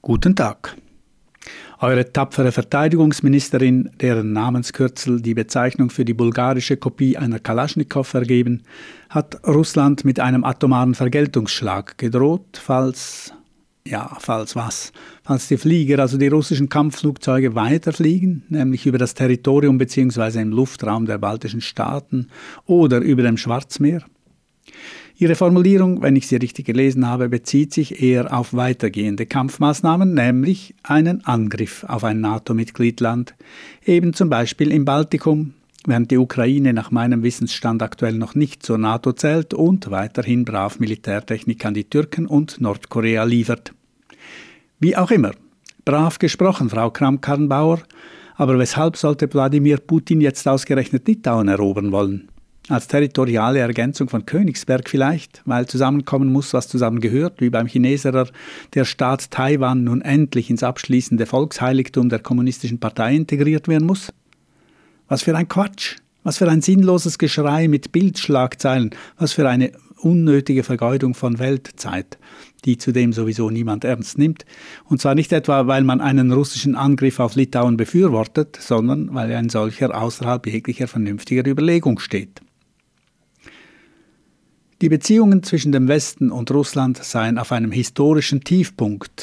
Guten Tag. Eure tapfere Verteidigungsministerin, deren Namenskürzel die Bezeichnung für die bulgarische Kopie einer Kalaschnikow ergeben, hat Russland mit einem atomaren Vergeltungsschlag gedroht, falls die Flieger, also die russischen Kampfflugzeuge, weiterfliegen, nämlich über das Territorium bzw. im Luftraum der baltischen Staaten oder über dem Schwarzmeer. Ihre Formulierung, wenn ich sie richtig gelesen habe, bezieht sich eher auf weitergehende Kampfmaßnahmen, nämlich einen Angriff auf ein NATO-Mitgliedland, eben zum Beispiel im Baltikum, während die Ukraine nach meinem Wissensstand aktuell noch nicht zur NATO zählt und weiterhin brav Militärtechnik an die Türken und Nordkorea liefert. Wie auch immer, brav gesprochen, Frau Kramp-Karrenbauer, aber weshalb sollte Wladimir Putin jetzt ausgerechnet Litauen erobern wollen? Als territoriale Ergänzung von Königsberg vielleicht, weil zusammenkommen muss, was zusammengehört, wie beim Chineserer der Staat Taiwan nun endlich ins abschließende Volksheiligtum der Kommunistischen Partei integriert werden muss? Was für ein Quatsch, was für ein sinnloses Geschrei mit Bildschlagzeilen, was für eine unnötige Vergeudung von Weltzeit, die zudem sowieso niemand ernst nimmt. Und zwar nicht etwa, weil man einen russischen Angriff auf Litauen befürwortet, sondern weil ein solcher außerhalb jeglicher vernünftiger Überlegung steht. Die Beziehungen zwischen dem Westen und Russland seien auf einen historischen Tiefpunkt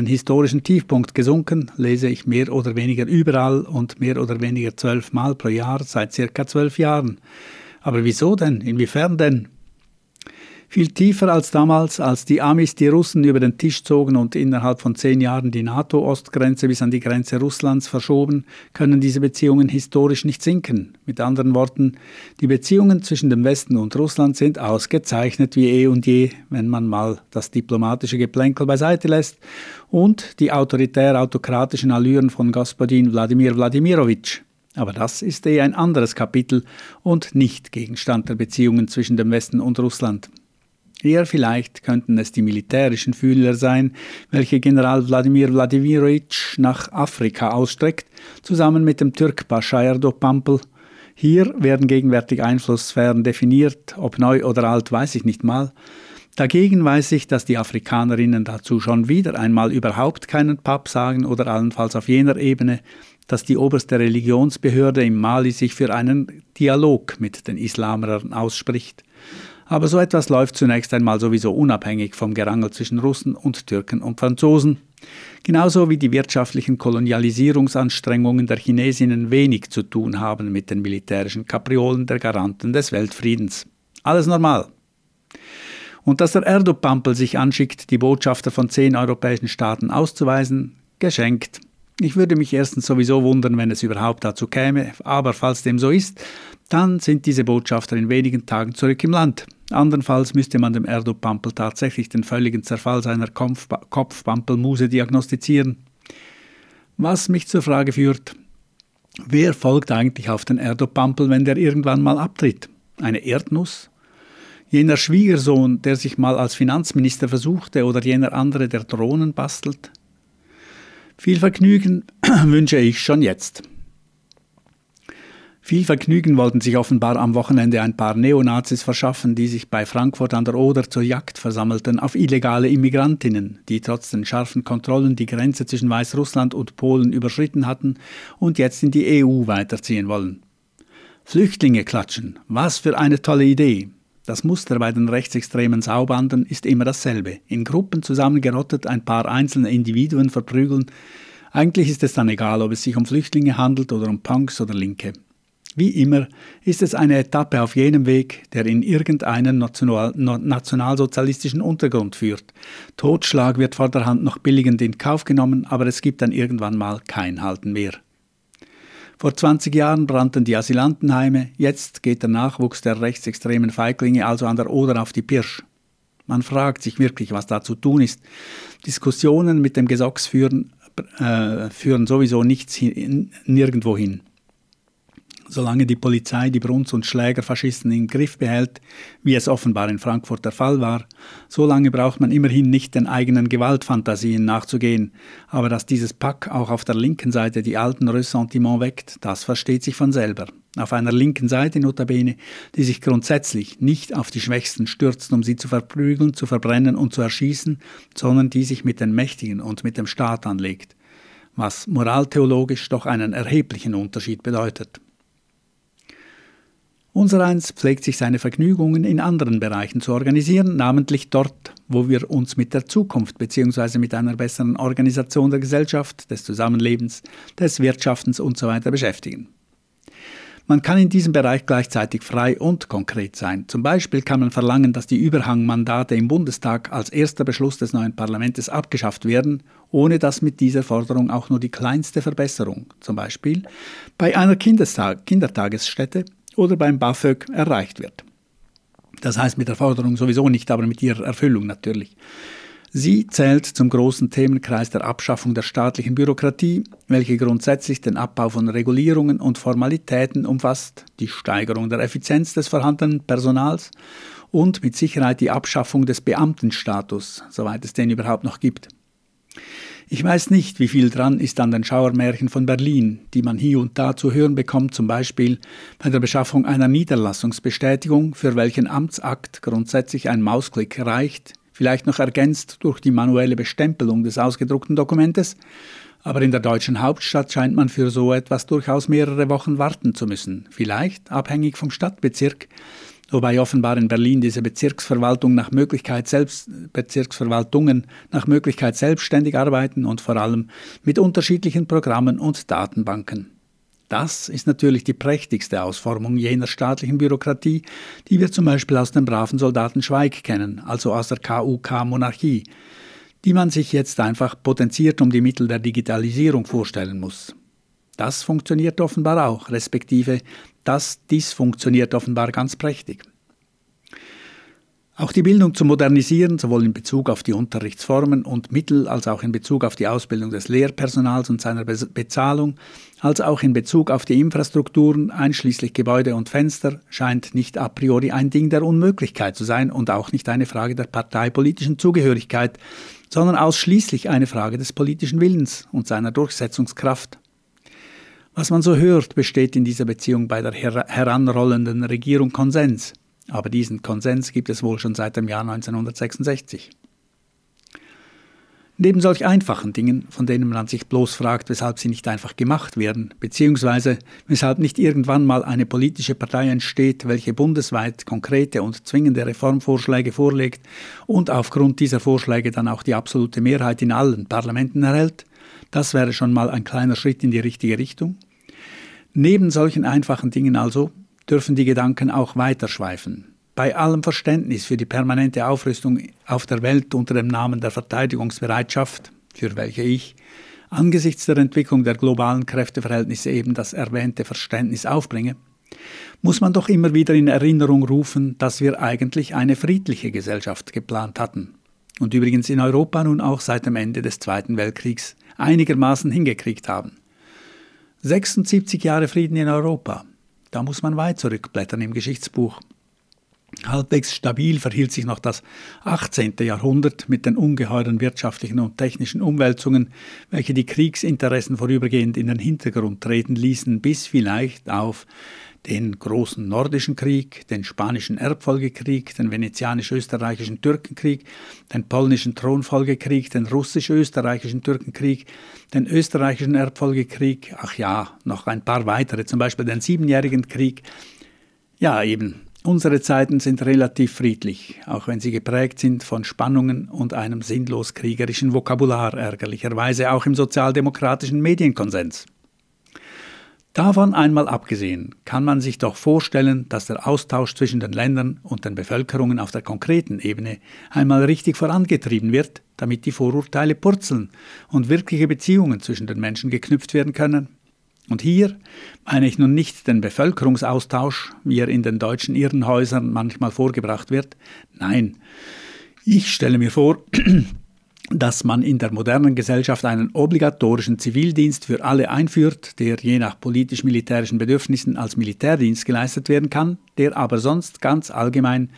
gesunken, lese ich mehr oder weniger überall und mehr oder weniger 12 Mal pro Jahr seit circa 12 Jahren. Aber wieso denn? Inwiefern denn? Viel tiefer als damals, als die Amis die Russen über den Tisch zogen und innerhalb von 10 Jahren die NATO-Ostgrenze bis an die Grenze Russlands verschoben, können diese Beziehungen historisch nicht sinken. Mit anderen Worten, die Beziehungen zwischen dem Westen und Russland sind ausgezeichnet wie eh und je, wenn man mal das diplomatische Geplänkel beiseite lässt und die autoritär-autokratischen Allüren von Gospodin Wladimir Wladimirowitsch. Aber das ist ein anderes Kapitel und nicht Gegenstand der Beziehungen zwischen dem Westen und Russland. Eher vielleicht könnten es die militärischen Fühler sein, welche General Wladimir Wladimirowitsch nach Afrika ausstreckt, zusammen mit dem Türk Pascha Erdoğan. Hier werden gegenwärtig Einflusssphären definiert, ob neu oder alt, weiß ich nicht mal. Dagegen weiß ich, dass die Afrikanerinnen dazu schon wieder einmal überhaupt keinen Papp sagen oder allenfalls auf jener Ebene, dass die oberste Religionsbehörde im Mali sich für einen Dialog mit den Islamern ausspricht. Aber so etwas läuft zunächst einmal sowieso unabhängig vom Gerangel zwischen Russen und Türken und Franzosen. Genauso wie die wirtschaftlichen Kolonialisierungsanstrengungen der Chinesinnen wenig zu tun haben mit den militärischen Kapriolen der Garanten des Weltfriedens. Alles normal. Und dass der Erdoğan sich anschickt, die Botschafter von 10 europäischen Staaten auszuweisen, geschenkt. Ich würde mich erstens sowieso wundern, wenn es überhaupt dazu käme, aber falls dem so ist, dann sind diese Botschafter in wenigen Tagen zurück im Land. Andernfalls müsste man dem Erdoğan tatsächlich den völligen Zerfall seiner Kopfpampelmuse diagnostizieren. Was mich zur Frage führt, wer folgt eigentlich auf den Erdoğan, wenn der irgendwann mal abtritt? Eine Erdnuss? Jener Schwiegersohn, der sich mal als Finanzminister versuchte, oder jener andere, der Drohnen bastelt? Viel Vergnügen wünsche ich schon jetzt. Viel Vergnügen wollten sich offenbar am Wochenende ein paar Neonazis verschaffen, die sich bei Frankfurt an der Oder zur Jagd versammelten auf illegale Immigrantinnen, die trotz den scharfen Kontrollen die Grenze zwischen Weißrussland und Polen überschritten hatten und jetzt in die EU weiterziehen wollen. Flüchtlinge klatschen, was für eine tolle Idee! Das Muster bei den rechtsextremen Saubanden ist immer dasselbe. In Gruppen zusammengerottet ein paar einzelne Individuen verprügeln. Eigentlich ist es dann egal, ob es sich um Flüchtlinge handelt oder um Punks oder Linke. Wie immer ist es eine Etappe auf jenem Weg, der in irgendeinen nationalsozialistischen Untergrund führt. Totschlag wird vorderhand noch billigend in Kauf genommen, aber es gibt dann irgendwann mal kein Halten mehr. Vor 20 Jahren brannten die Asylantenheime, jetzt geht der Nachwuchs der rechtsextremen Feiglinge also an der Oder auf die Pirsch. Man fragt sich wirklich, was da zu tun ist. Diskussionen mit dem Gesocks führen sowieso nirgendwo hin. Solange die Polizei die Brunz- und Schlägerfaschisten im Griff behält, wie es offenbar in Frankfurt der Fall war, solange braucht man immerhin nicht den eigenen Gewaltfantasien nachzugehen. Aber dass dieses Pack auch auf der linken Seite die alten Ressentiments weckt, das versteht sich von selber. auf einer linken Seite notabene, die sich grundsätzlich nicht auf die Schwächsten stürzt, um sie zu verprügeln, zu verbrennen und zu erschießen, sondern die sich mit den Mächtigen und mit dem Staat anlegt, was moraltheologisch doch einen erheblichen Unterschied bedeutet. Unsereins pflegt sich seine Vergnügungen in anderen Bereichen zu organisieren, namentlich dort, wo wir uns mit der Zukunft bzw. mit einer besseren Organisation der Gesellschaft, des Zusammenlebens, des Wirtschaftens usw. beschäftigen. Man kann in diesem Bereich gleichzeitig frei und konkret sein. Zum Beispiel kann man verlangen, dass die Überhangmandate im Bundestag als erster Beschluss des neuen Parlaments abgeschafft werden, ohne dass mit dieser Forderung auch nur die kleinste Verbesserung, zum Beispiel bei einer Kindertagesstätte, oder beim BAföG erreicht wird. Das heißt mit der Forderung sowieso nicht, aber mit ihrer Erfüllung natürlich. Sie zählt zum großen Themenkreis der Abschaffung der staatlichen Bürokratie, welche grundsätzlich den Abbau von Regulierungen und Formalitäten umfasst, die Steigerung der Effizienz des vorhandenen Personals und mit Sicherheit die Abschaffung des Beamtenstatus, soweit es den überhaupt noch gibt. Ich weiß nicht, wie viel dran ist an den Schauermärchen von Berlin, die man hier und da zu hören bekommt, zum Beispiel bei der Beschaffung einer Niederlassungsbestätigung, für welchen Amtsakt grundsätzlich ein Mausklick reicht, vielleicht noch ergänzt durch die manuelle Bestempelung des ausgedruckten Dokumentes, aber in der deutschen Hauptstadt scheint man für so etwas durchaus mehrere Wochen warten zu müssen, vielleicht abhängig vom Stadtbezirk, wobei offenbar in Berlin diese Bezirksverwaltungen nach Möglichkeit selbstständig arbeiten und vor allem mit unterschiedlichen Programmen und Datenbanken. Das ist natürlich die prächtigste Ausformung jener staatlichen Bürokratie, die wir zum Beispiel aus dem braven Soldaten Schweig kennen, also aus der KUK-Monarchie, die man sich jetzt einfach potenziert um die Mittel der Digitalisierung vorstellen muss. Das funktioniert offenbar auch, respektive das dysfunktioniert offenbar ganz prächtig. Auch die Bildung zu modernisieren, sowohl in Bezug auf die Unterrichtsformen und Mittel, als auch in Bezug auf die Ausbildung des Lehrpersonals und seiner Bezahlung, als auch in Bezug auf die Infrastrukturen, einschließlich Gebäude und Fenster, scheint nicht a priori ein Ding der Unmöglichkeit zu sein und auch nicht eine Frage der parteipolitischen Zugehörigkeit, sondern ausschließlich eine Frage des politischen Willens und seiner Durchsetzungskraft. Was man so hört, besteht in dieser Beziehung bei der heranrollenden Regierung Konsens. Aber diesen Konsens gibt es wohl schon seit dem Jahr 1966. Neben solch einfachen Dingen, von denen man sich bloß fragt, weshalb sie nicht einfach gemacht werden, beziehungsweise weshalb nicht irgendwann mal eine politische Partei entsteht, welche bundesweit konkrete und zwingende Reformvorschläge vorlegt und aufgrund dieser Vorschläge dann auch die absolute Mehrheit in allen Parlamenten erhält, das wäre schon mal ein kleiner Schritt in die richtige Richtung. Neben solchen einfachen Dingen also dürfen die Gedanken auch weiterschweifen. Bei allem Verständnis für die permanente Aufrüstung auf der Welt unter dem Namen der Verteidigungsbereitschaft, für welche ich angesichts der Entwicklung der globalen Kräfteverhältnisse eben das erwähnte Verständnis aufbringe, muss man doch immer wieder in Erinnerung rufen, dass wir eigentlich eine friedliche Gesellschaft geplant hatten und übrigens in Europa nun auch seit dem Ende des Zweiten Weltkriegs einigermaßen hingekriegt haben. 76 Jahre Frieden in Europa, da muss man weit zurückblättern im Geschichtsbuch. Halbwegs stabil verhielt sich noch das 18. Jahrhundert mit den ungeheuren wirtschaftlichen und technischen Umwälzungen, welche die Kriegsinteressen vorübergehend in den Hintergrund treten ließen, bis vielleicht auf den großen Nordischen Krieg, den Spanischen Erbfolgekrieg, den Venezianisch-Österreichischen Türkenkrieg, den Polnischen Thronfolgekrieg, den Russisch-Österreichischen Türkenkrieg, den Österreichischen Erbfolgekrieg, ach ja, noch ein paar weitere, zum Beispiel den Siebenjährigen Krieg. Ja, eben. Unsere Zeiten sind relativ friedlich, auch wenn sie geprägt sind von Spannungen und einem sinnlos kriegerischen Vokabular, ärgerlicherweise auch im sozialdemokratischen Medienkonsens. Davon einmal abgesehen, kann man sich doch vorstellen, dass der Austausch zwischen den Ländern und den Bevölkerungen auf der konkreten Ebene einmal richtig vorangetrieben wird, damit die Vorurteile purzeln und wirkliche Beziehungen zwischen den Menschen geknüpft werden können. Und hier meine ich nun nicht den Bevölkerungsaustausch, wie er in den deutschen Irrenhäusern manchmal vorgebracht wird. Nein, ich stelle mir vor, dass man in der modernen Gesellschaft einen obligatorischen Zivildienst für alle einführt, der je nach politisch-militärischen Bedürfnissen als Militärdienst geleistet werden kann, der aber sonst ganz allgemein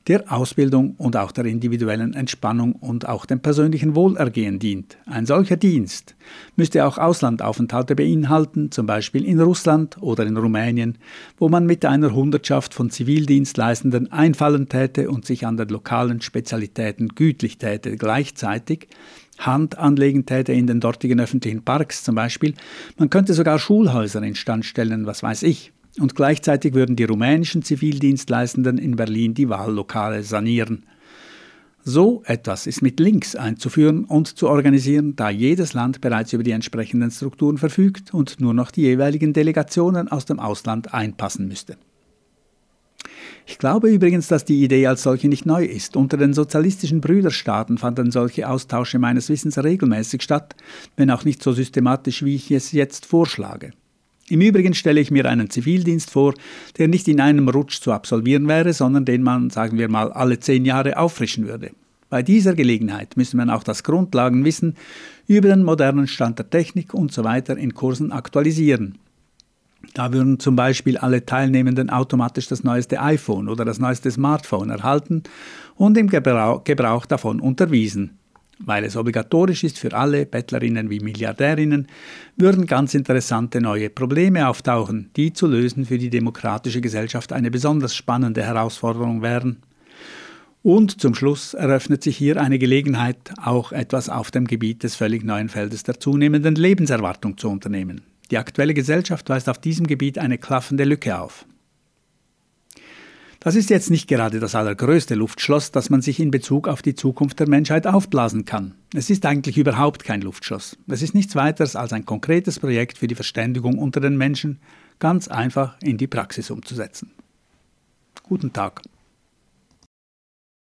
der Ausbildung und auch der individuellen Entspannung und auch dem persönlichen Wohlergehen dient. Ein solcher Dienst müsste auch Auslandaufenthalte beinhalten, zum Beispiel in Russland oder in Rumänien, wo man mit einer Hundertschaft von Zivildienstleistenden einfallen täte und sich an den lokalen Spezialitäten gütlich täte, gleichzeitig Hand anlegen täte in den dortigen öffentlichen Parks zum Beispiel. Man könnte sogar Schulhäuser instand stellen, was weiß ich. Und gleichzeitig würden die rumänischen Zivildienstleistenden in Berlin die Wahllokale sanieren. So etwas ist mit Links einzuführen und zu organisieren, da jedes Land bereits über die entsprechenden Strukturen verfügt und nur noch die jeweiligen Delegationen aus dem Ausland einpassen müsste. Ich glaube übrigens, dass die Idee als solche nicht neu ist. Unter den sozialistischen Brüderstaaten fanden solche Austausche meines Wissens regelmäßig statt, wenn auch nicht so systematisch, wie ich es jetzt vorschlage. Im Übrigen stelle ich mir einen Zivildienst vor, der nicht in einem Rutsch zu absolvieren wäre, sondern den man, sagen wir mal, alle 10 Jahre auffrischen würde. Bei dieser Gelegenheit müsste man auch das Grundlagenwissen über den modernen Stand der Technik usw. in Kursen aktualisieren. Da würden zum Beispiel alle Teilnehmenden automatisch das neueste iPhone oder das neueste Smartphone erhalten und im Gebrauch davon unterwiesen. Weil es obligatorisch ist für alle, Bettlerinnen wie Milliardärinnen, würden ganz interessante neue Probleme auftauchen, die zu lösen für die demokratische Gesellschaft eine besonders spannende Herausforderung wären. Und zum Schluss eröffnet sich hier eine Gelegenheit, auch etwas auf dem Gebiet des völlig neuen Feldes der zunehmenden Lebenserwartung zu unternehmen. Die aktuelle Gesellschaft weist auf diesem Gebiet eine klaffende Lücke auf. Das ist jetzt nicht gerade das allergrößte Luftschloss, das man sich in Bezug auf die Zukunft der Menschheit aufblasen kann. Es ist eigentlich überhaupt kein Luftschloss. Es ist nichts weiteres als ein konkretes Projekt für die Verständigung unter den Menschen, ganz einfach in die Praxis umzusetzen. Guten Tag.